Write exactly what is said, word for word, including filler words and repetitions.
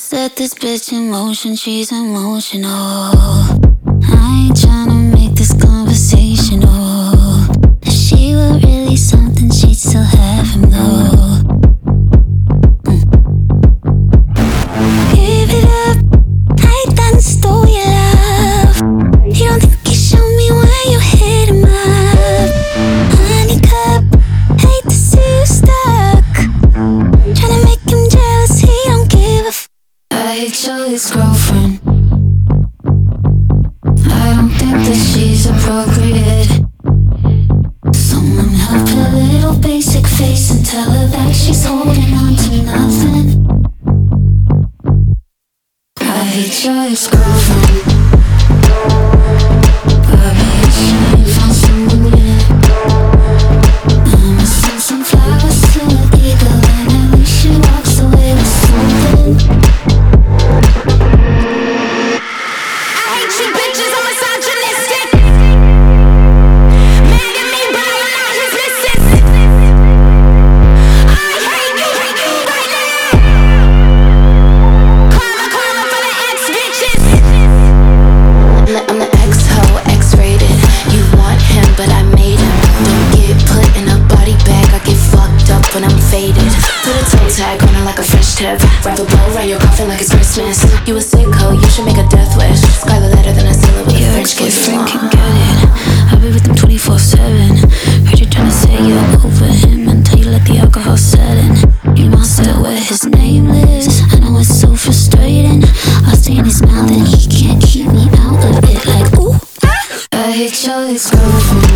Set this bitch in motion, she's emotional. I ain't tryna make this conversational. If she were really something, she'd still have him though. Mm. Give it up, I done stole your love. You don't think you showed me why you hit him up? Honey cup, hate to see you stuck. Tryna make him jealous, he don't give a f. I hate your ex-girlfriend. I don't think that she's appropriate. Someone help her little basic face and tell her that she's holding on to nothing. I hate your ex-girlfriend. Baby, she ain't found someone yet. I'ma send some flowers to an eagle, and at least she walks away with something. Wrap a bow around your coffin like it's Christmas. You a sick hoe, you should make a death wish. Skylar letter, then I seal it with a French kiss. Your ex-boyfriend can get it. I'll be with him twenty-four seven. Heard you tryna say you're over him until you let the alcohol set in. You must know where his name is. I know it's so frustrating. I see in his mouth and he can't keep me out of it. Like ooh, I hate your ex-girlfriend.